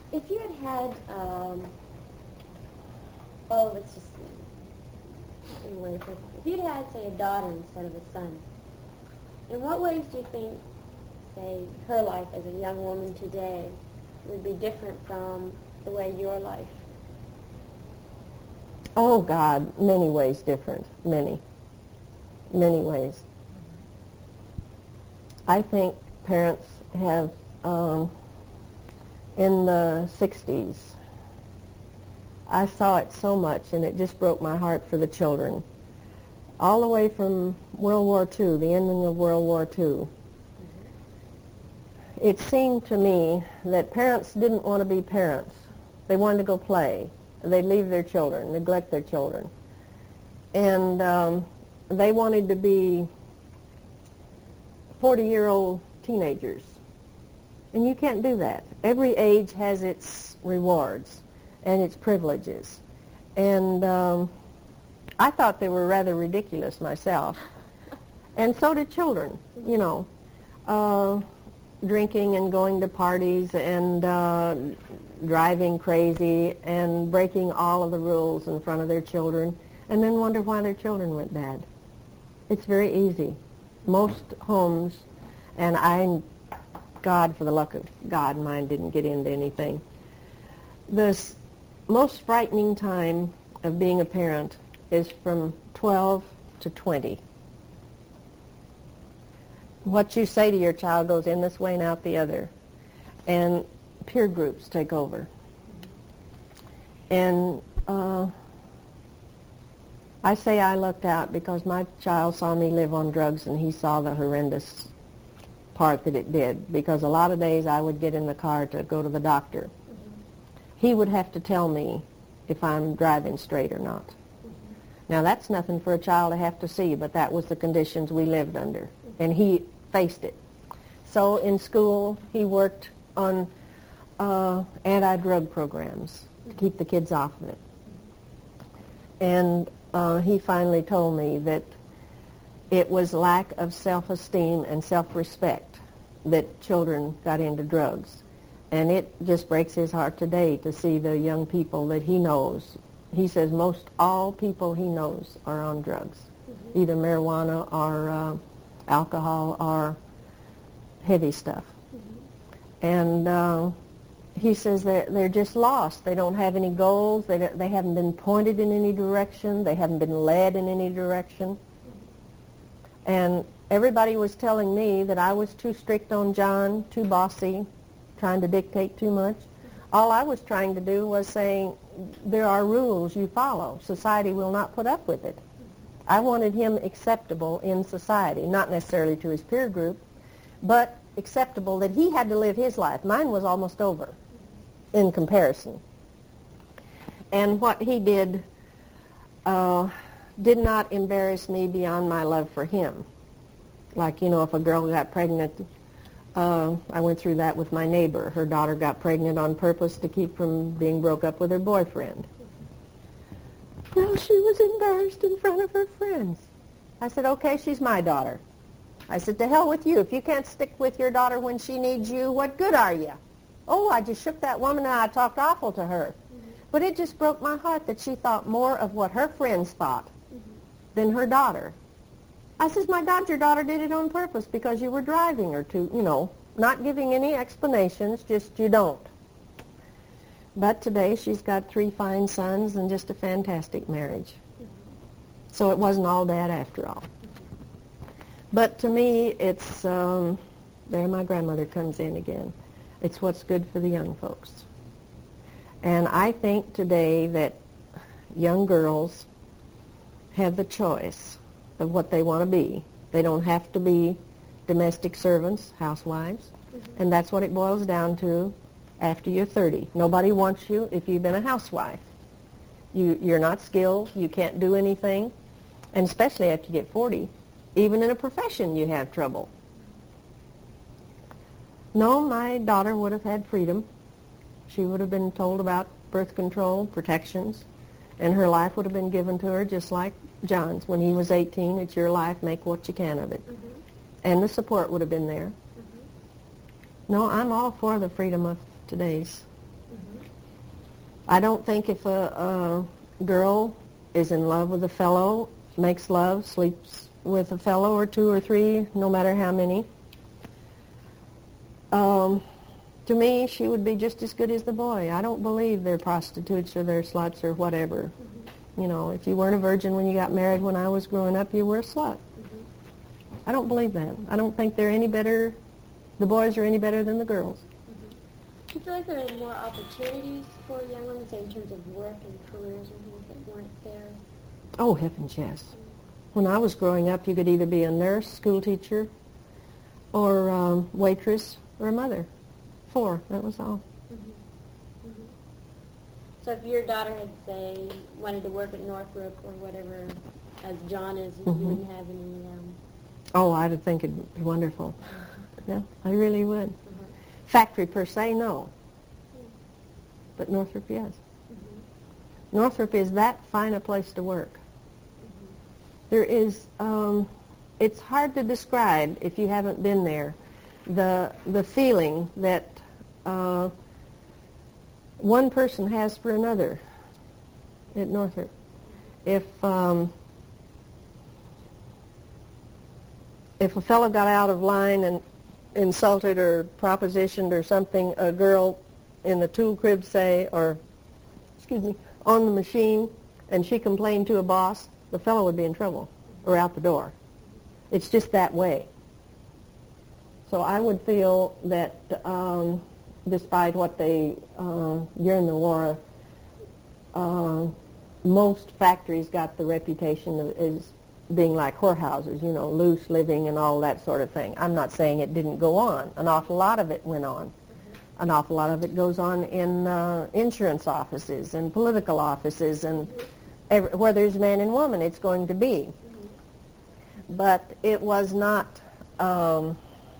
If you had oh, let's just anyway, if you'd had, say, a daughter instead of a son, in what ways do you think, say, her life as a young woman today would be different from the way your life? Oh, God, many ways different. Many ways. I think parents have, in the 60s, I saw it so much, and it just broke my heart for the children. All the way from World War II, the ending of World War II, it seemed to me that parents didn't want to be parents. They wanted to go play. They'd leave their children, neglect their children. And they wanted to be 40-year-old teenagers. And you can't do that. Every age has its rewards and its privileges. And I thought they were rather ridiculous myself. And so did children, you know, drinking and going to parties and driving crazy and breaking all of the rules in front of their children, and then wonder why their children went bad. It's very easy. Most homes, and God, for the luck of God, mine didn't get into anything. The most frightening time of being a parent is from 12 to 20. What you say to your child goes in this way and out the other. And peer groups take over. And I say I lucked out because my child saw me live on drugs, and he saw the horrendous part that it did, because a lot of days I would get in the car to go to the doctor. He would have to tell me if I'm driving straight or not. Now, that's nothing for a child to have to see, but that was the conditions we lived under, and he faced it. So in school, he worked on anti-drug programs to keep the kids off of it. And he finally told me that it was lack of self-esteem and self-respect that children got into drugs. And it just breaks his heart today to see the young people that he knows. He says most all people he knows are on drugs, either marijuana or alcohol or heavy stuff. And he says they're just lost. They don't have any goals. They haven't been pointed in any direction. They haven't been led in any direction. And everybody was telling me that I was too strict on John, too bossy, trying to dictate too much. All I was trying to do was saying, there are rules you follow. Society will not put up with it. I wanted him acceptable in society, not necessarily to his peer group, but acceptable that he had to live his life. Mine was almost over in comparison. And what he did not embarrass me beyond my love for him. Like, you know, if a girl got pregnant, I went through that with my neighbor. Her daughter got pregnant on purpose to keep from being broke up with her boyfriend. Well, she was embarrassed in front of her friends. I said, okay, she's my daughter. I said, to hell with you. If you can't stick with your daughter when she needs you, what good are you? Oh, I just shook that woman and I talked awful to her. But it just broke my heart that she thought more of what her friends thought than her daughter. I says, my God, your daughter did it on purpose because you were driving her to, you know, not giving any explanations, just you don't. But today she's got 3 fine sons and just a fantastic marriage. So it wasn't all bad after all. But to me, it's, there my grandmother comes in again. It's what's good for the young folks. And I think today that young girls have the choice of what they want to be. They don't have to be domestic servants, housewives. And that's what it boils down to after you're 30. Nobody wants you if you've been a housewife. You're not skilled. You can't do anything. And especially after you get 40. Even in a profession, you have trouble. No, my daughter would have had freedom. She would have been told about birth control, protections, and her life would have been given to her just like John's. When he was 18, it's your life, make what you can of it. And the support would have been there. No, I'm all for the freedom of today's I don't think if a girl is in love with a fellow, makes love, sleeps with a fellow or two or three, no matter how many, to me, she would be just as good as the boy. I don't believe they're prostitutes or they're sluts or whatever. You know, if you weren't a virgin when you got married when I was growing up, you were a slut. I don't believe that. I don't think they're any better, the boys are any better than the girls. Do you feel like there are more opportunities for young women, say, in terms of work and careers and things that weren't there? Oh, heavens, yes. When I was growing up, you could either be a nurse, school teacher, or waitress, or a mother. 4, that was all. So if your daughter had, say, wanted to work at Northrop or whatever, as John is, you wouldn't have any... Oh, I would think it'd be wonderful. Yeah, I really would. Factory per se, no. But Northrop, yes. Northrop is that fine a place to work. There is, it's hard to describe if you haven't been there, the feeling that one person has for another at Northrop. If a fellow got out of line and insulted or propositioned or something, a girl in the tool crib, say, or, on the machine, and she complained to a boss, the fellow would be in trouble or out the door. It's just that way. So I would feel that despite what they, during the war, most factories got the reputation of, as being like whorehouses, you know, loose living and all that sort of thing. I'm not saying it didn't go on. An awful lot of it went on. An awful lot of it goes on in insurance offices and political offices, and where there's man and woman, it's going to be. But it was not, I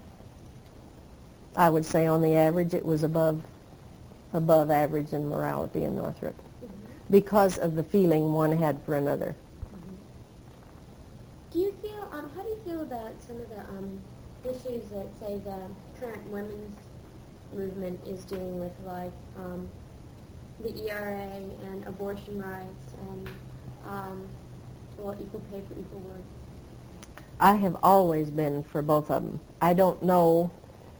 would say on the average, it was above average in morality in Northrop because of the feeling one had for another. Do you feel, how do you feel about some of the issues that, say, the current women's movement is dealing with, like the ERA and abortion rights and, equal pay for equal work? I have always been for both of them. I don't know.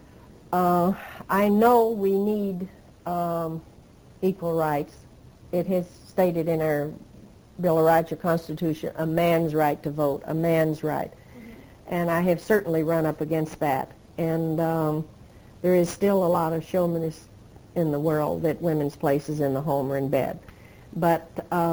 I know we need equal rights. It is stated in our Bill of Rights or Constitution, a man's right to vote, a man's right. And I have certainly run up against that. And there is still a lot of chauvinism in the world that women's places in the home are in bed. But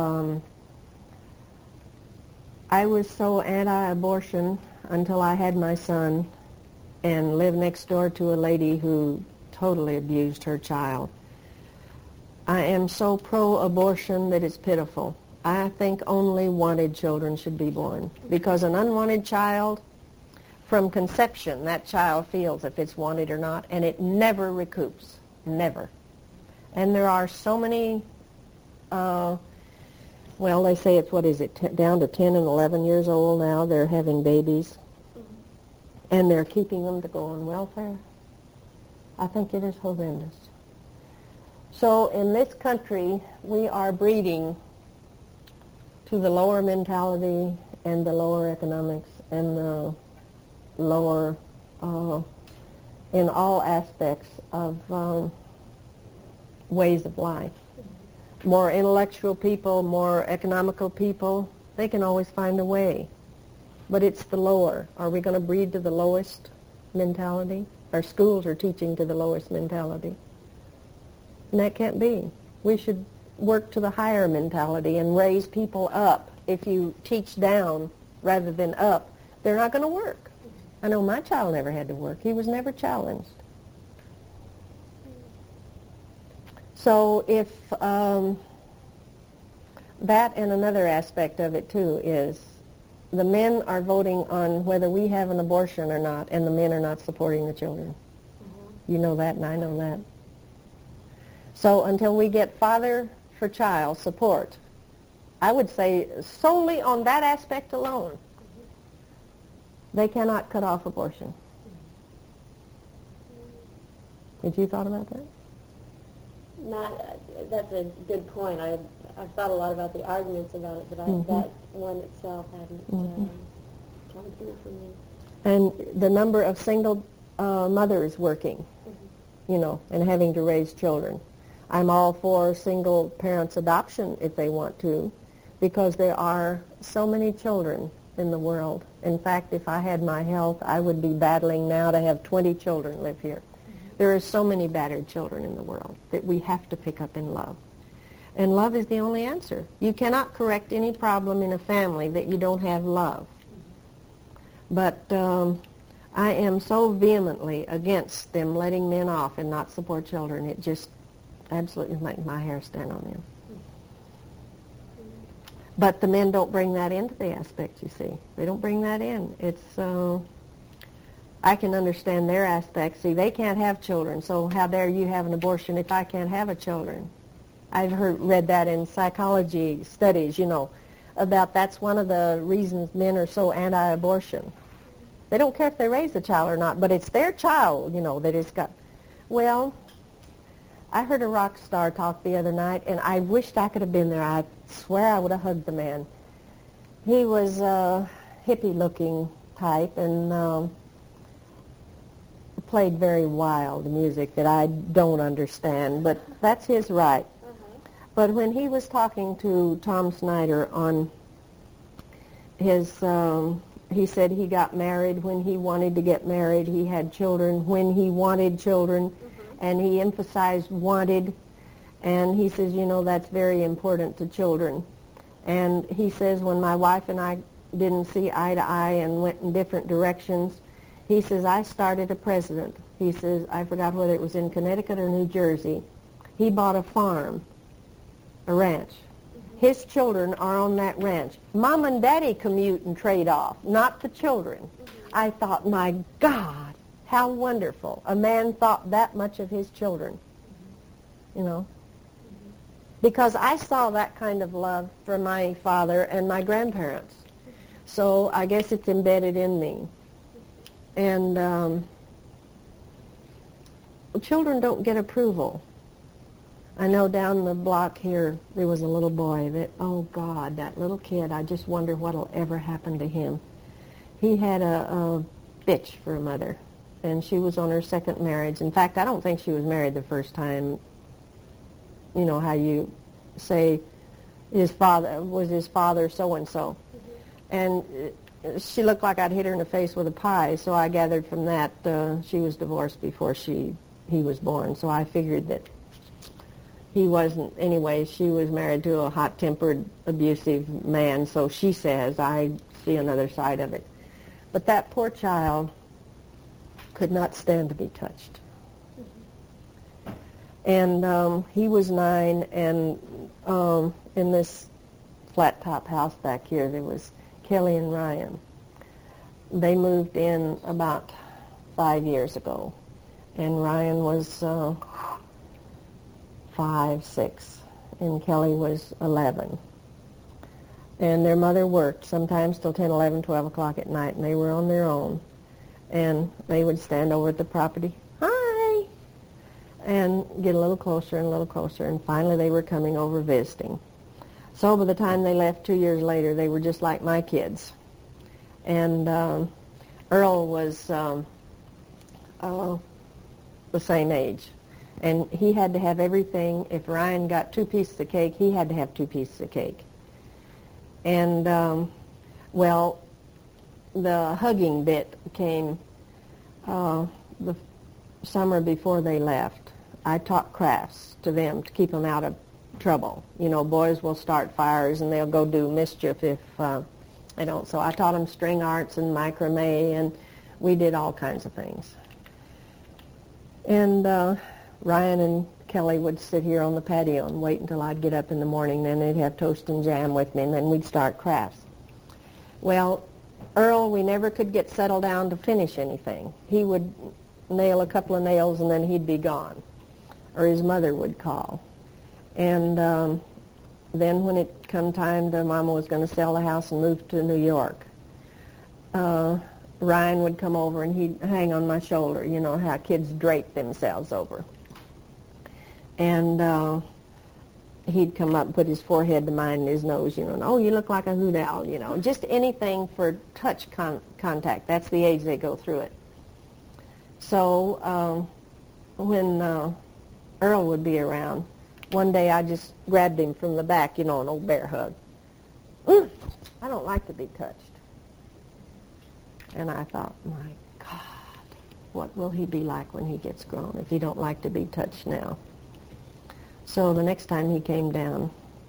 I was so anti-abortion until I had my son and lived next door to a lady who totally abused her child. I am so pro-abortion that it's pitiful. I think only wanted children should be born, because an unwanted child, from conception, that child feels if it's wanted or not, and it never recoups, never. And there are so many, they say it's, down to 10 and 11 years old now, they're having babies, and they're keeping them to go on welfare. I think it is horrendous. So in this country, we are breeding to the lower mentality and the lower economics and the lower, in all aspects of ways of life. More intellectual people, more economical people, they can always find a way. But it's the lower. Are we going to breed to the lowest mentality? Our schools are teaching to the lowest mentality. And that can't be. We should work to the higher mentality and raise people up. If you teach down rather than up, they're not going to work. I know my child never had to work. He was never challenged. So if that, and another aspect of it too is the men are voting on whether we have an abortion or not, and the men are not supporting the children. You know that, and I know that. So until we get father for child support, I would say solely on that aspect alone, they cannot cut off abortion. Had you thought about that? not. That's a good point. I've thought a lot about the arguments about it, but that one itself hadn't come through for me. And the number of single mothers working, and having to raise children. I'm all for single parents' adoption if they want to, because there are so many children in the world. In fact, if I had my health, I would be battling now to have 20 children live here. There are so many battered children in the world that we have to pick up in love. And love is the only answer. You cannot correct any problem in a family that you don't have love. But I am so vehemently against them letting men off and not support children. It just absolutely makes my hair stand on end. But the men don't bring that into the aspect, you see. They don't bring that in. It's, I can understand their aspect. See, they can't have children, so how dare you have an abortion if I can't have a children? I've read that in psychology studies, about that's one of the reasons men are so anti-abortion. They don't care if they raise the child or not, but it's their child, that it's got. Well, I heard a rock star talk the other night, and I wished I could have been there. I swear I would have hugged the man. He was a hippie-looking type and played very wild music that I don't understand, but that's his right. But when he was talking to Tom Snyder on his, he said he got married when he wanted to get married. He had children when he wanted children, and he emphasized wanted. And he says, that's very important to children. And he says, when my wife and I didn't see eye to eye and went in different directions, he says, I started a precedent. He says, I forgot whether it was in Connecticut or New Jersey. He bought a farm, a ranch. His children are on that ranch. Mom and Daddy commute and trade off, not the children. I thought, my God, how wonderful. A man thought that much of his children, Because I saw that kind of love from my father and my grandparents. So I guess it's embedded in me. And children don't get approval. I know down the block here there was a little boy that, oh God, that little kid, I just wonder what'll ever happen to him. He had a bitch for a mother, and she was on her second marriage. In fact, I don't think she was married the first time. You know how you say his father so-and-so. And she looked like I'd hit her in the face with a pie, so I gathered from that she was divorced before he was born. So I figured that he wasn't. Anyway, she was married to a hot-tempered, abusive man, so she says. I see another side of it. But that poor child could not stand to be touched. And he was 9, and in this flat-top house back here, there was Kelly and Ryan. They moved in about 5 years ago, and Ryan was 5, 6, and Kelly was 11. And their mother worked sometimes till 10, 11, 12 o'clock at night, and they were on their own. And they would stand over at the property, hi, and get a little closer and a little closer, and finally they were coming over visiting. So by the time they left 2 years later, they were just like my kids. And Earl was the same age. And he had to have everything. If Ryan got 2 pieces of cake, he had to have 2 pieces of cake. And, well, the hugging bit came the summer before they left. I taught crafts to them to keep them out of trouble. You know, boys will start fires and they'll go do mischief if they don't. So I taught them string arts and macrame, and we did all kinds of things. And Ryan and Kelly would sit here on the patio and wait until I'd get up in the morning. Then they'd have toast and jam with me, and then we'd start crafts. Well, Earl, we never could get settled down to finish anything. He would nail a couple of nails, and then he'd be gone, or his mother would call. And then when it come time to Mama was going to sell the house and move to New York, Ryan would come over and he'd hang on my shoulder, you know how kids drape themselves over. And he'd come up and put his forehead to mine and his nose, and, oh, you look like a hoot owl, just anything for touch contact. That's the age they go through it. So when Earl would be around, one day I just grabbed him from the back, an old bear hug. I don't like to be touched. And I thought, my God, what will he be like when he gets grown if he don't like to be touched now? So the next time he came down,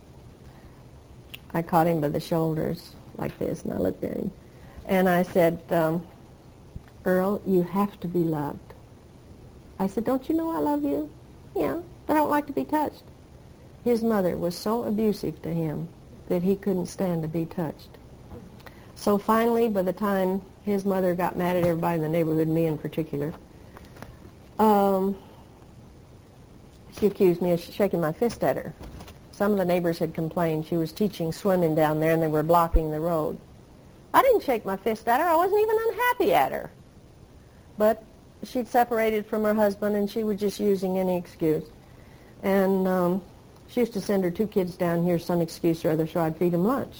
I caught him by the shoulders like this, and I looked at him. And I said, Earl, you have to be loved. I said, don't you know I love you? Yeah, but I don't like to be touched. His mother was so abusive to him that he couldn't stand to be touched. So finally, by the time his mother got mad at everybody in the neighborhood, me in particular, she accused me of shaking my fist at her. Some of the neighbors had complained she was teaching swimming down there and they were blocking the road. I didn't shake my fist at her. I wasn't even unhappy at her. But she'd separated from her husband and she was just using any excuse. And she used to send her 2 kids down here some excuse or other so I'd feed them lunch.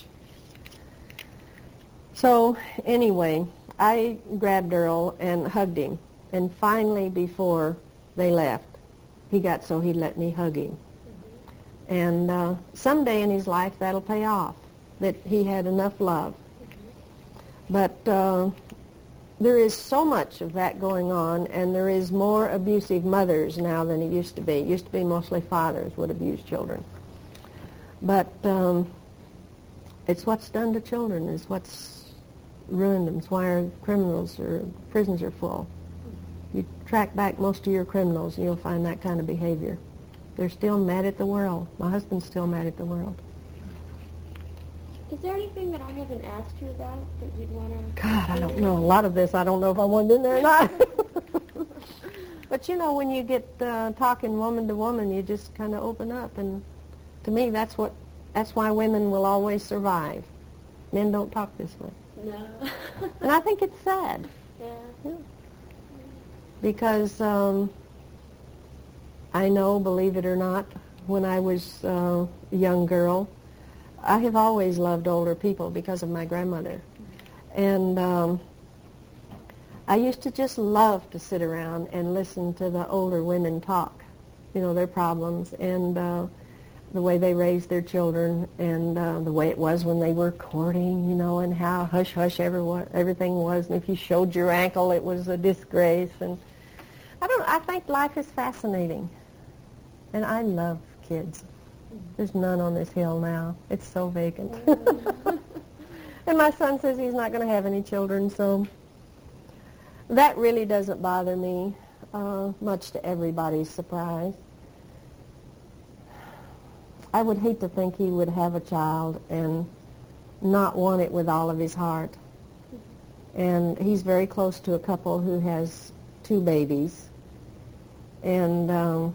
So anyway, I grabbed Earl and hugged him. And finally, before they left, he got so he'd let me hug him. And someday in his life that'll pay off, that he had enough love. But there is so much of that going on, and there is more abusive mothers now than it used to be. It used to be mostly fathers would abuse children. But it's what's done to children is what's ruined them. It's why our prisons are full. You track back most of your criminals and you'll find that kind of behavior. They're still mad at the world. My husband's still mad at the world. Is there anything that I haven't asked you about that you'd want to... God, I don't know. A lot of this, I don't know if I want in there or not. But when you get talking woman to woman, you just kind of open up. And to me, that's why women will always survive. Men don't talk this way. No. And I think it's sad. Yeah. Because I know, believe it or not, when I was a young girl, I have always loved older people because of my grandmother. And I used to just love to sit around and listen to the older women talk, their problems and the way they raised their children and the way it was when they were courting, and how hush-hush everything was. And if you showed your ankle, it was a disgrace. And I think life is fascinating. And I love kids. There's none on this hill now. It's so vacant. And my son says he's not going to have any children, so that really doesn't bother me, much to everybody's surprise. I would hate to think he would have a child and not want it with all of his heart. And he's very close to a couple who has 2 babies. And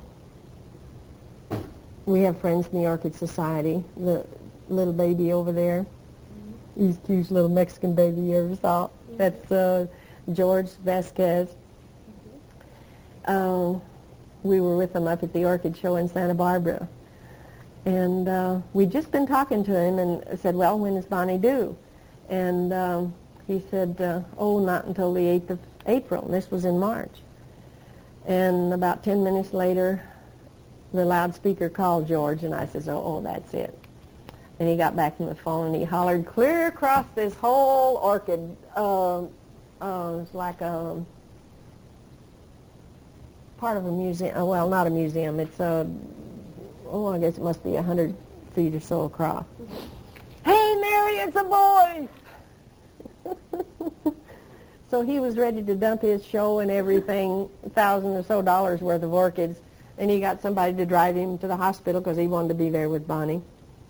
we have friends in the Orchid Society. The little baby over there, he's the cutest little Mexican baby you ever saw. That's George Vasquez. We were with him up at the Orchid Show in Santa Barbara. And we'd just been talking to him and said, well, when is Bonnie due? And he said, not until the 8th of April. And this was in March. And about 10 minutes later, the loudspeaker called George, and I said, oh, that's it. And he got back from the phone, and he hollered clear across this whole orchid. It's like a part of a museum. Well, not a museum. It's I guess it must be 100 feet or so across. Hey, Mary, it's a boy! So he was ready to dump his show and everything, $1,000 or so worth of orchids, and he got somebody to drive him to the hospital because he wanted to be there with Bonnie.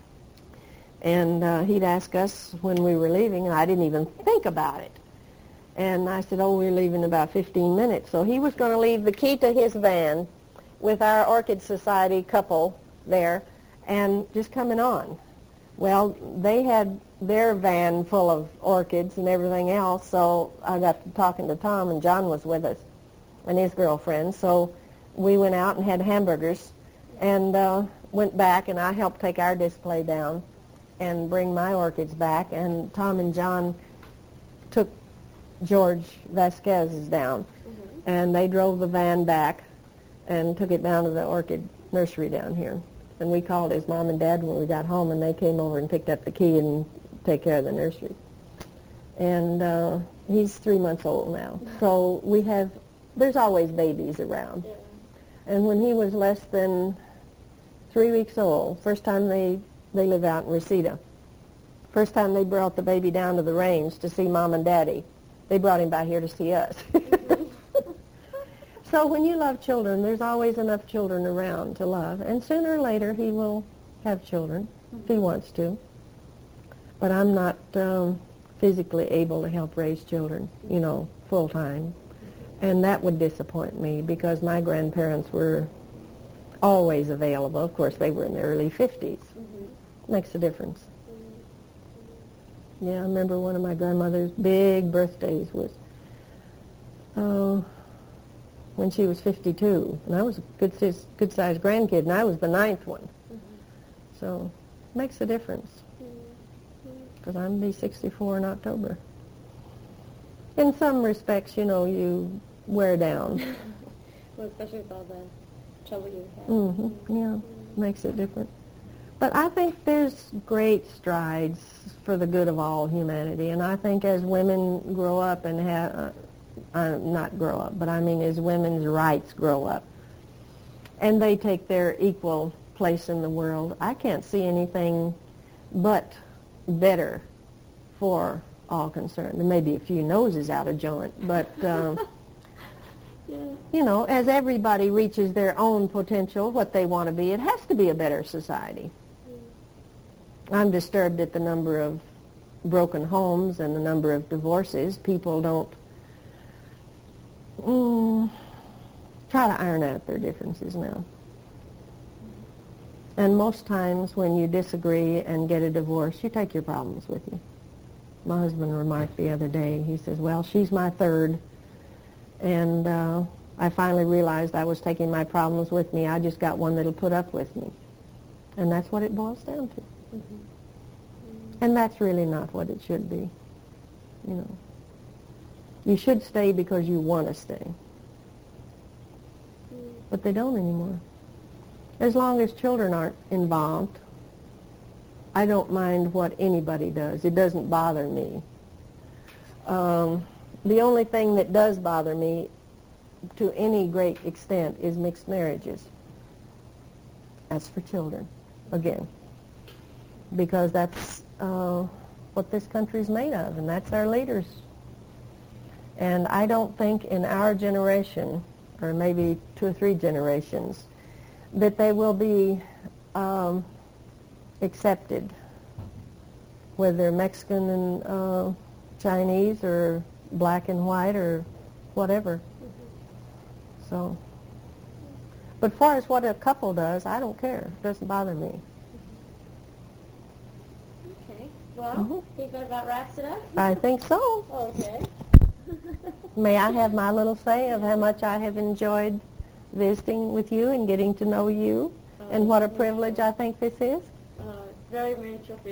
And he'd ask us when we were leaving, and I didn't even think about it. And I said, we're leaving in about 15 minutes. So he was going to leave the key to his van with our Orchid Society couple there and just coming on. Well, they had their van full of orchids and everything else, so I got to talking to Tom, and John was with us and his girlfriend. So we went out and had hamburgers and went back, and I helped take our display down and bring my orchids back, and Tom and John took George Vasquez's down, and they drove the van back and took it down to the orchid nursery down here. And we called his mom and dad when we got home, and they came over and picked up the key and take care of the nursery. And he's 3 months old now. So there's always babies around. Yeah. And when he was less than 3 weeks old, first time they live out in Reseda, first time they brought the baby down to the range to see Mom and Daddy, they brought him by here to see us. So when you love children, there's always enough children around to love. And sooner or later, he will have children if he wants to. But I'm not physically able to help raise children, full time. And that would disappoint me because my grandparents were always available. Of course, they were in their early 50s. Makes a difference. Yeah, I remember one of my grandmother's big birthdays was when she was 52, and I was a good-sized grandkid, and I was the 9th one. So it makes a difference because I'm going to be 64 in October. In some respects, you wear down. Well, especially with all the trouble you have. Yeah, makes it different. But I think there's great strides for the good of all humanity, and I think as women grow up and have, not grow up, but I mean as women's rights grow up, and they take their equal place in the world, I can't see anything but better for all concerned. There may be a few noses out of joint, but, as everybody reaches their own potential, what they want to be, it has to be a better society. I'm disturbed at the number of broken homes and the number of divorces. People don't try to iron out their differences now. And most times when you disagree and get a divorce, you take your problems with you. My husband remarked the other day, he says, well, she's my third, and I finally realized I was taking my problems with me. I just got one that'll put up with me. And that's what it boils down to. And that's really not what it should be. You should stay because you want to stay. But they don't anymore. As long as children aren't involved, I don't mind what anybody does. It doesn't bother me. The only thing that does bother me to any great extent is mixed marriages. That's for children, again. Because that's what this country's made of, and that's our leaders. And I don't think in our generation, or maybe 2 or 3 generations, that they will be accepted, whether they're Mexican and Chinese or black and white or whatever. So, but as far as what a couple does, I don't care. It doesn't bother me. Okay. Well, think that about wraps it up? I think so. Okay. May I have my little say of how much I have enjoyed visiting with you and getting to know you, and what a privilege I think this is? Very much